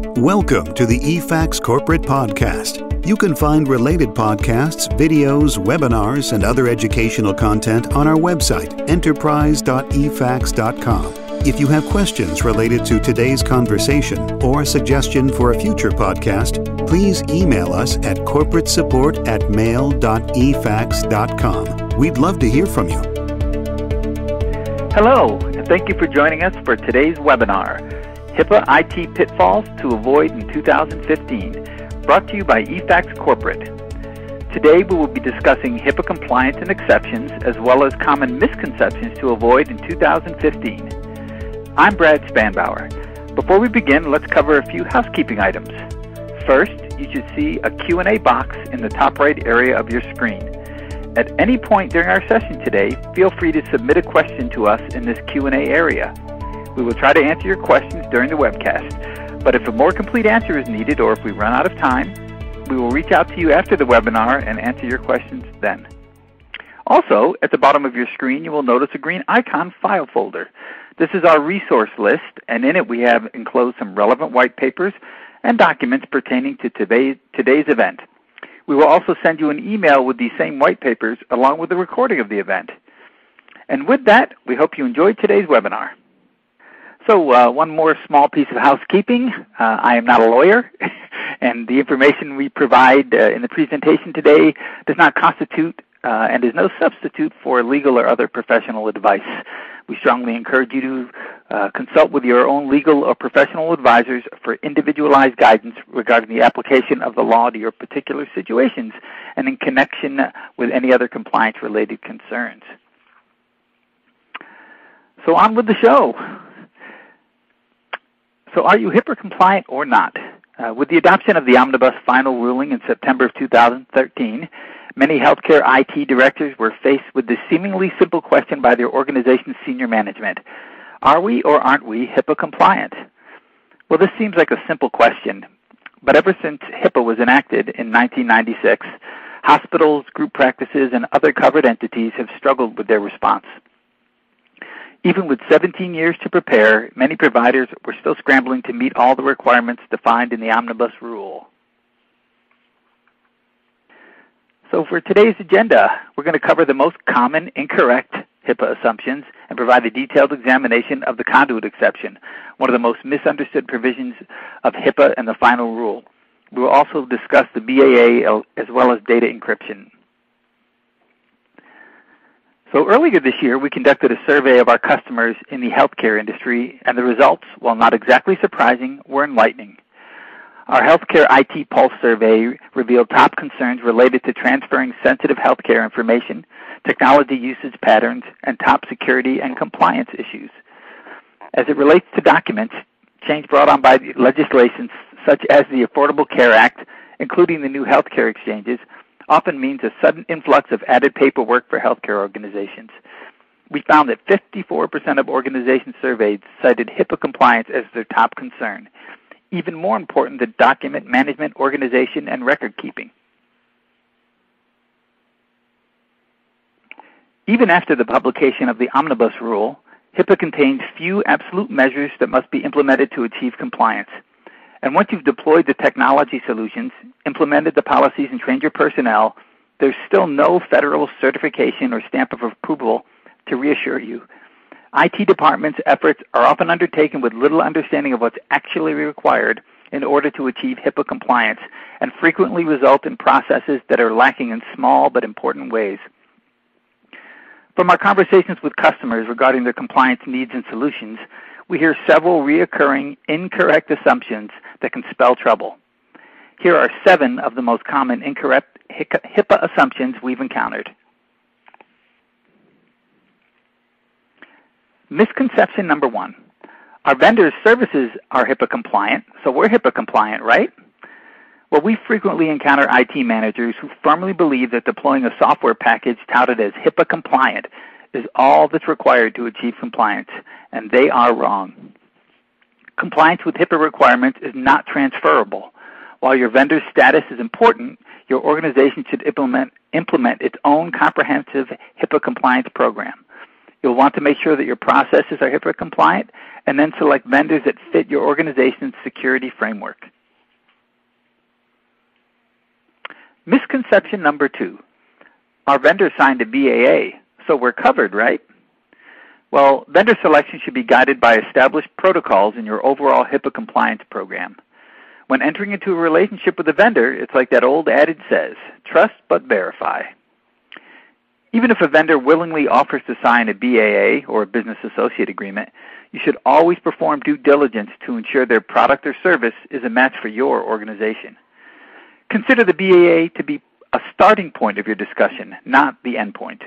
Welcome to the eFax Corporate Podcast. You can find related podcasts, videos, webinars, and other educational content on our website, enterprise.efax.com. If you have questions related to today's conversation or a suggestion for a future podcast, please email us at corporatasupport@mail.efax.com. We'd love to hear from you. Hello, and thank you for joining us for today's webinar, HIPAA IT Pitfalls to Avoid in 2015, brought to you by eFax Corporate. Today we will be discussing HIPAA compliance and exceptions, as well as common misconceptions to avoid in 2015. I'm Brad Spanbauer. Before we begin, let's cover a few housekeeping items. First, you should see a Q&A box in the top right area of your screen. At any point during our session today, feel free to submit a question to us in this Q&A area. We will try to answer your questions during the webcast, but if a more complete answer is needed or if we run out of time, we will reach out to you after the webinar and answer your questions then. Also, at the bottom of your screen, you will notice a green icon file folder. This is our resource list, and in it we have enclosed some relevant white papers and documents pertaining to today's event. We will also send you an email with these same white papers along with the recording of the event. And with that, we hope you enjoyed today's webinar. So one more small piece of housekeeping. I am not a lawyer, and the information we provide in the presentation today does not constitute and is no substitute for legal or other professional advice. We strongly encourage you to consult with your own legal or professional advisors for individualized guidance regarding the application of the law to your particular situations and in connection with any other compliance-related concerns. So on with the show. So are you HIPAA compliant or not? With the adoption of the Omnibus final ruling in September of 2013, many healthcare IT directors were faced with the seemingly simple question by their organization's senior management: are we or aren't we HIPAA compliant? Well, this seems like a simple question, but ever since HIPAA was enacted in 1996, hospitals, group practices, and other covered entities have struggled with their response. Even with 17 years to prepare, many providers were still scrambling to meet all the requirements defined in the Omnibus rule. So for today's agenda, we're going to cover the most common incorrect HIPAA assumptions and provide a detailed examination of the conduit exception, one of the most misunderstood provisions of HIPAA and the final rule. We will also discuss the BAA as well as data encryption. So earlier this year, we conducted a survey of our customers in the healthcare industry, and the results, while not exactly surprising, were enlightening. Our Healthcare IT Pulse survey revealed top concerns related to transferring sensitive healthcare information, technology usage patterns, and top security and compliance issues. As it relates to documents, change brought on by legislation such as the Affordable Care Act, including the new healthcare exchanges, often means a sudden influx of added paperwork for healthcare organizations. We found that 54% of organizations surveyed cited HIPAA compliance as their top concern, even more important than document management, organization, and record keeping. Even after the publication of the Omnibus rule, HIPAA contains few absolute measures that must be implemented to achieve compliance. And once you've deployed the technology solutions, implemented the policies, and trained your personnel, there's still no federal certification or stamp of approval to reassure you. IT departments' efforts are often undertaken with little understanding of what's actually required in order to achieve HIPAA compliance, and frequently result in processes that are lacking in small but important ways. From our conversations with customers regarding their compliance needs and solutions, we hear several reoccurring incorrect assumptions that can spell trouble. Here are 7 of the most common incorrect HIPAA assumptions we've encountered. Misconception number 1. Our vendors' services are HIPAA compliant, so we're HIPAA compliant, right? Well, we frequently encounter IT managers who firmly believe that deploying a software package touted as HIPAA compliant is all that's required to achieve compliance, and they are wrong. Compliance with HIPAA requirements is not transferable. While your vendor's status is important, your organization should implement its own comprehensive HIPAA compliance program. You'll want to make sure that your processes are HIPAA compliant and then select vendors that fit your organization's security framework. Misconception number 2. Our vendor signed a BAA, so we're covered, right? Well, vendor selection should be guided by established protocols in your overall HIPAA compliance program. When entering into a relationship with a vendor, it's like that old adage says, trust but verify. Even if a vendor willingly offers to sign a BAA or a business associate agreement, you should always perform due diligence to ensure their product or service is a match for your organization. Consider the BAA to be a starting point of your discussion, not the end point.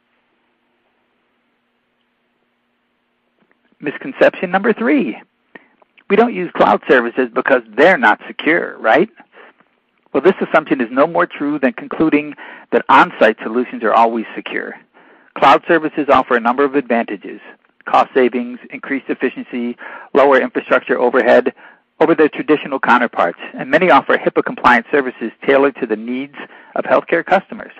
Misconception number 3. We don't use cloud services because they're not secure, right? Well, this assumption is no more true than concluding that on-site solutions are always secure. Cloud services offer a number of advantages: cost savings, increased efficiency, lower infrastructure overhead over their traditional counterparts, and many offer HIPAA-compliant services tailored to the needs of healthcare customers.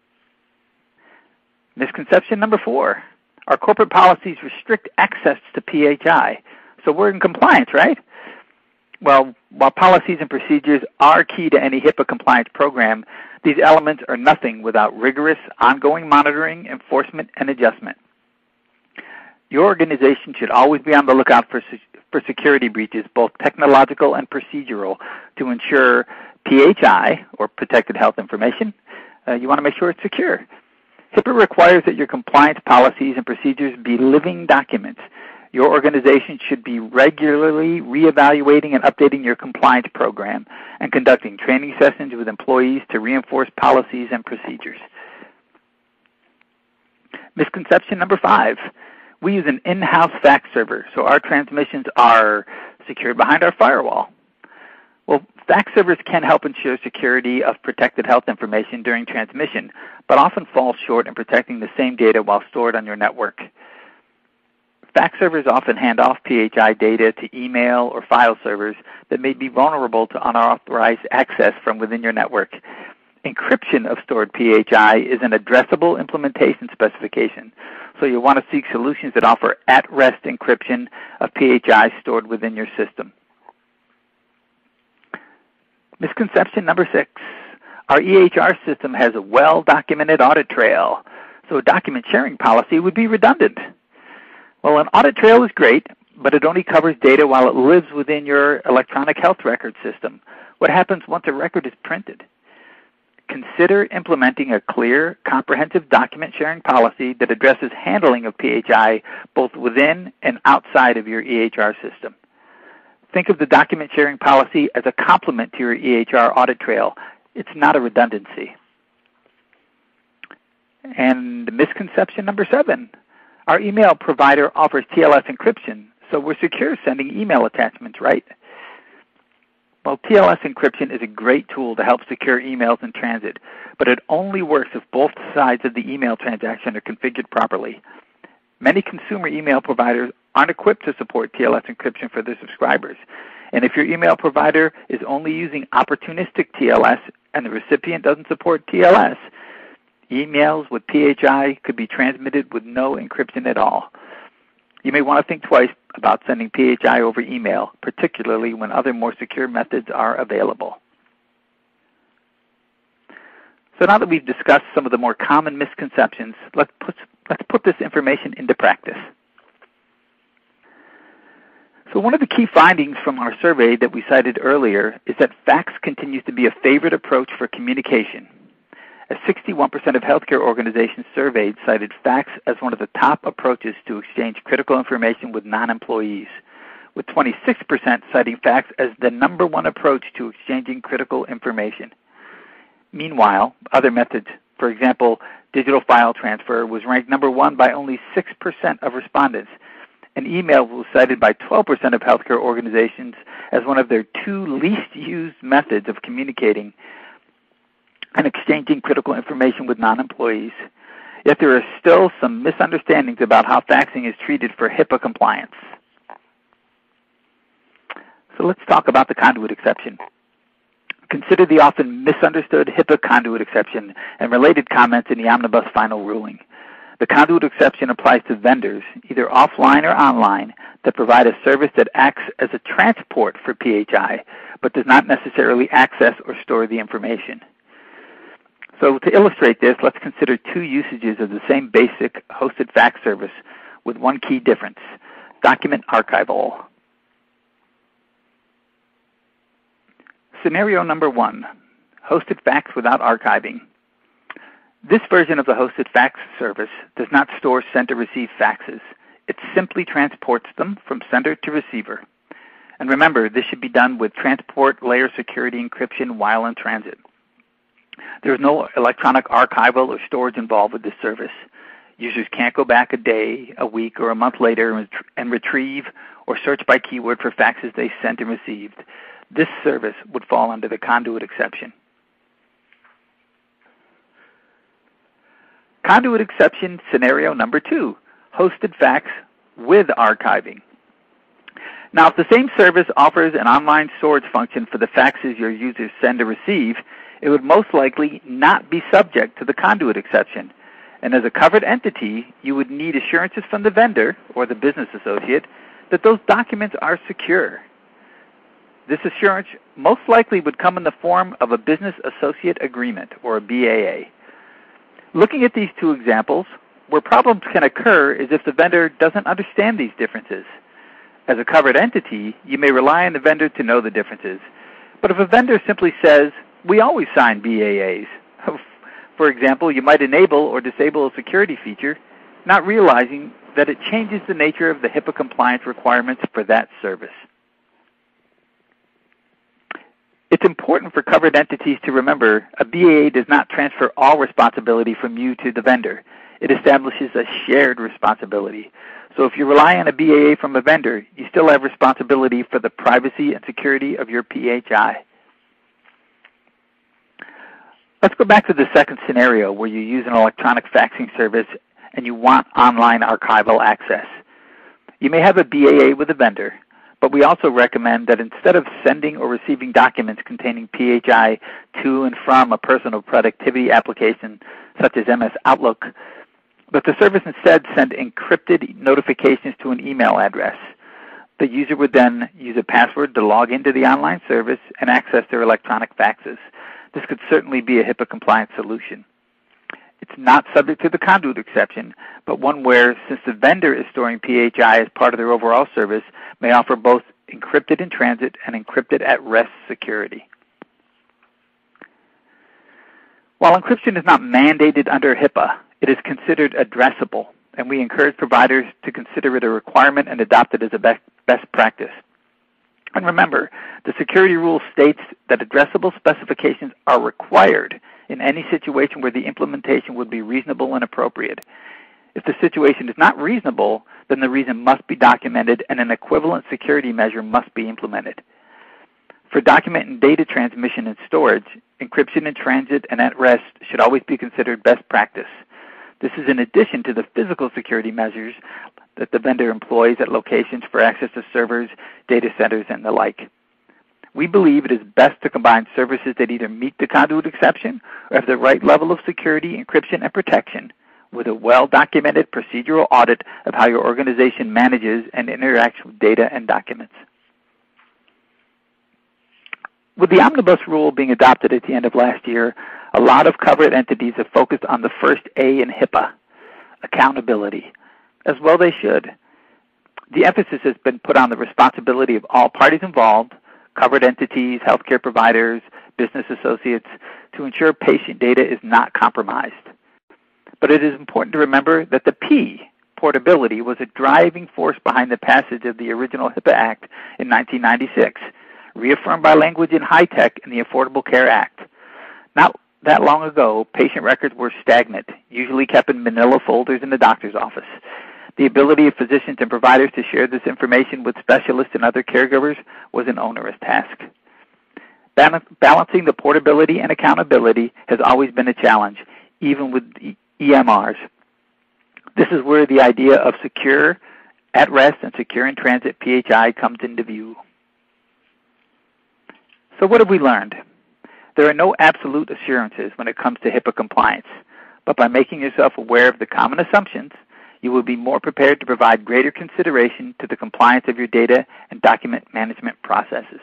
Misconception number 4. Our corporate policies restrict access to PHI, so we're in compliance, right? Well, while policies and procedures are key to any HIPAA compliance program, these elements are nothing without rigorous, ongoing monitoring, enforcement, and adjustment. Your organization should always be on the lookout for security breaches, both technological and procedural, to ensure PHI, or protected health information. You want to make sure it's secure. HIPAA requires that your compliance policies and procedures be living documents. Your organization should be regularly reevaluating and updating your compliance program and conducting training sessions with employees to reinforce policies and procedures. Misconception number 5. We use an in-house fax server, so our transmissions are secured behind our firewall. Well, fax servers can help ensure security of protected health information during transmission, but often fall short in protecting the same data while stored on your network. Fax servers often hand off PHI data to email or file servers that may be vulnerable to unauthorized access from within your network. Encryption of stored PHI is an addressable implementation specification, so you'll want to seek solutions that offer at-rest encryption of PHI stored within your system. Misconception number 6. Our EHR system has a well-documented audit trail, so a document sharing policy would be redundant. Well, an audit trail is great, but it only covers data while it lives within your electronic health record system. What happens once a record is printed? Consider implementing a clear, comprehensive document sharing policy that addresses handling of PHI both within and outside of your EHR system. Think of the document sharing policy as a complement to your EHR audit trail. It's not a redundancy. And misconception number 7. Our email provider offers TLS encryption, so we're secure sending email attachments, right? Well, TLS encryption is a great tool to help secure emails in transit, but it only works if both sides of the email transaction are configured properly. Many consumer email providers aren't equipped to support TLS encryption for their subscribers, and if your email provider is only using opportunistic TLS and the recipient doesn't support TLS, emails with PHI could be transmitted with no encryption at all. You may want to think twice about sending PHI over email, particularly when other more secure methods are available. So now that we've discussed some of the more common misconceptions, let's put this information into practice. So one of the key findings from our survey that we cited earlier is that fax continues to be a favorite approach for communication. As 61% of healthcare organizations surveyed cited fax as one of the top approaches to exchange critical information with non-employees, with 26% citing fax as the number 1 approach to exchanging critical information. Meanwhile, other methods, for example, digital file transfer, was ranked number 1 by only 6% of respondents, and email was cited by 12% of healthcare organizations as one of their 2 least used methods of communicating and exchanging critical information with non-employees. Yet there are still some misunderstandings about how faxing is treated for HIPAA compliance. So let's talk about the conduit exception. Consider the often misunderstood HIPAA conduit exception and related comments in the Omnibus final ruling. The conduit exception applies to vendors, either offline or online, that provide a service that acts as a transport for PHI, but does not necessarily access or store the information. So to illustrate this, let's consider two usages of the same basic hosted fax service with one key difference: document archival. Scenario number 1, hosted fax without archiving. This version of the hosted fax service does not store sent or received faxes. It simply transports them from sender to receiver. And remember, this should be done with transport layer security encryption while in transit. There is no electronic archival or storage involved with this service. Users can't go back a day, a week, or a month later and retrieve or search by keyword for faxes they sent and received. This service would fall under the conduit exception. Conduit exception scenario number 2, hosted fax with archiving. Now, if the same service offers an online storage function for the faxes your users send or receive, it would most likely not be subject to the conduit exception. And as a covered entity, you would need assurances from the vendor or the business associate that those documents are secure. This assurance most likely would come in the form of a business associate agreement, or a BAA. Looking at these two examples, where problems can occur is if the vendor doesn't understand these differences. As a covered entity, you may rely on the vendor to know the differences. But if a vendor simply says, "We always sign BAAs," for example, you might enable or disable a security feature, not realizing that it changes the nature of the HIPAA compliance requirements for that service. It's important for covered entities to remember a BAA does not transfer all responsibility from you to the vendor. It establishes a shared responsibility. So if you rely on a BAA from a vendor, you still have responsibility for the privacy and security of your PHI. Let's go back to the second scenario where you use an electronic faxing service and you want online archival access. You may have a BAA with a vendor, but we also recommend that instead of sending or receiving documents containing PHI to and from a personal productivity application such as MS Outlook, but the service instead send encrypted notifications to an email address. The user would then use a password to log into the online service and access their electronic faxes. This could certainly be a HIPAA compliant solution. It's not subject to the conduit exception, but one where, since the vendor is storing PHI as part of their overall service, may offer both encrypted in transit and encrypted at rest security. While encryption is not mandated under HIPAA, it is considered addressable, and we encourage providers to consider it a requirement and adopt it as a best practice. And remember, the security rule states that addressable specifications are required in any situation where the implementation would be reasonable and appropriate. If the situation is not reasonable, then the reason must be documented and an equivalent security measure must be implemented. For document and data transmission and storage, encryption in transit and at rest should always be considered best practice. This is in addition to the physical security measures that the vendor employs at locations for access to servers, data centers, and the like. We believe it is best to combine services that either meet the conduit exception or have the right level of security, encryption, and protection with a well-documented procedural audit of how your organization manages and interacts with data and documents. With the omnibus rule being adopted at the end of last year, a lot of covered entities have focused on the first A in HIPAA, accountability. As well they should. The emphasis has been put on the responsibility of all parties involved, covered entities, healthcare providers, business associates, to ensure patient data is not compromised. But it is important to remember that the P, portability, was a driving force behind the passage of the original HIPAA Act in 1996, reaffirmed by language in HITECH in the Affordable Care Act. Not that long ago, patient records were stagnant, usually kept in manila folders in the doctor's office. The ability of physicians and providers to share this information with specialists and other caregivers was an onerous task. Balancing the portability and accountability has always been a challenge, even with EMRs. This is where the idea of secure, at rest, and secure in transit PHI comes into view. So what have we learned? There are no absolute assurances when it comes to HIPAA compliance, but by making yourself aware of the common assumptions, you will be more prepared to provide greater consideration to the compliance of your data and document management processes.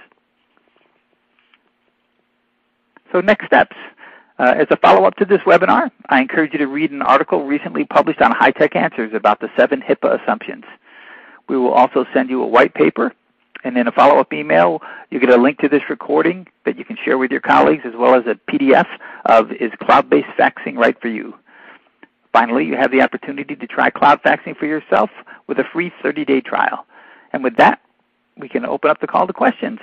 So next steps. As a follow-up to this webinar, I encourage you to read an article recently published on High-Tech Answers about the 7 HIPAA assumptions. We will also send you a white paper, and in a follow-up email, you get a link to this recording that you can share with your colleagues, as well as a PDF of Is Cloud-Based Faxing Right for You? Finally, you have the opportunity to try cloud faxing for yourself with a free 30-day trial. And with that, we can open up the call to questions.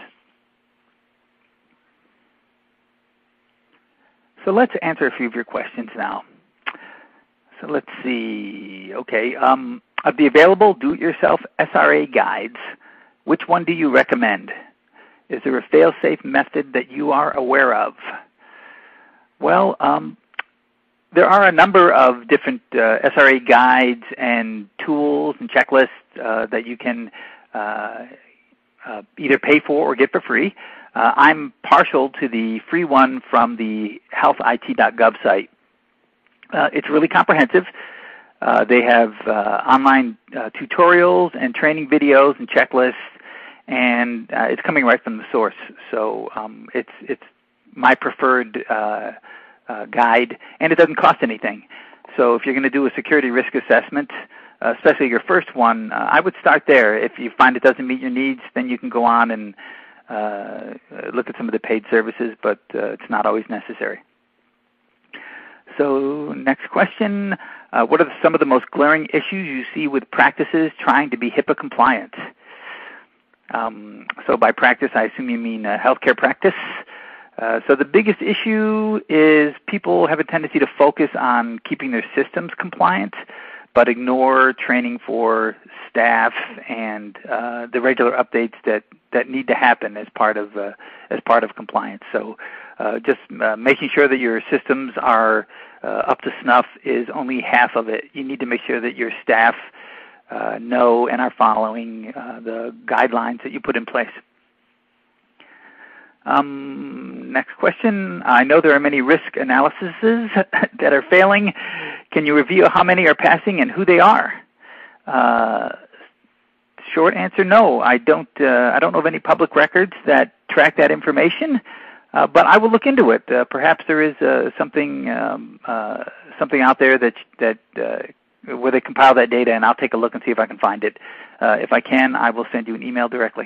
So let's answer a few of your questions now. So let's see. Okay, of the available do-it-yourself SRA guides, which one do you recommend? Is there a fail-safe method that you are aware of? Well, there are a number of different SRA guides and tools and checklists that you can either pay for or get for free. I'm partial to the free one from the healthit.gov site. It's really comprehensive. They have online tutorials and training videos and checklists, and it's coming right from the source. So it's my preferred guide, and it doesn't cost anything. So if you're going to do a security risk assessment, especially your first one, I would start there. If you find it doesn't meet your needs, then you can go on and look at some of the paid services, but it's not always necessary. So next question, what are some of the most glaring issues you see with practices trying to be HIPAA compliant? So by practice, I assume you mean healthcare practice. So the biggest issue is people have a tendency to focus on keeping their systems compliant, but ignore training for staff and the regular updates that need to happen as part of compliance. So just making sure that your systems are up to snuff is only half of it. You need to make sure that your staff know and are following the guidelines that you put in place. Next question. I know there are many risk analyses that are failing. Can you review how many are passing and who they are? Short answer, no. I don't know of any public records that track that information, but I will look into it. Perhaps there is something out there that where they compile that data, and I'll take a look and see if I can find it. If I can, I will send you an email directly.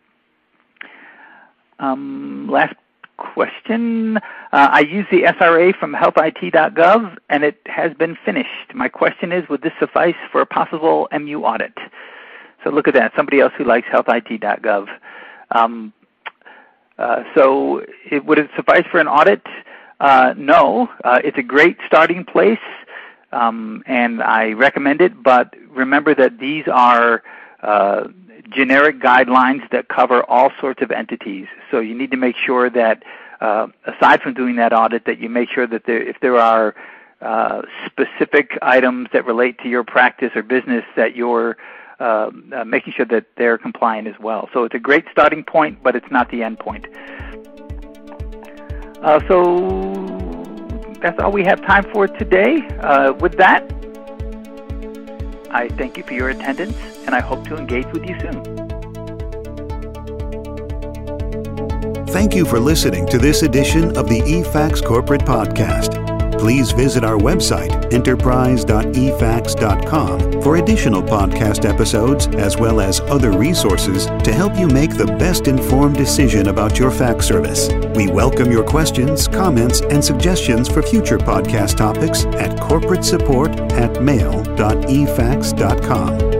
Last question. I use the SRA from healthit.gov, and it has been finished. My question is, would this suffice for a possible MU audit? So look at that, somebody else who likes healthit.gov. Would it suffice for an audit? No. It's a great starting place, and I recommend it, but remember that these are generic guidelines that cover all sorts of entities. So you need to make sure that, aside from doing that audit, that you make sure that if there are specific items that relate to your practice or business, that you're making sure that they're compliant as well. So it's a great starting point, but it's not the end point. So that's all we have time for today. With that, I thank you for your attendance, and I hope to engage with you soon. Thank you for listening to this edition of the eFax Corporate Podcast. Please visit our website, enterprise.efax.com, for additional podcast episodes as well as other resources to help you make the best informed decision about your fax service. We welcome your questions, comments, and suggestions for future podcast topics at corporatesupport@mail.efax.com.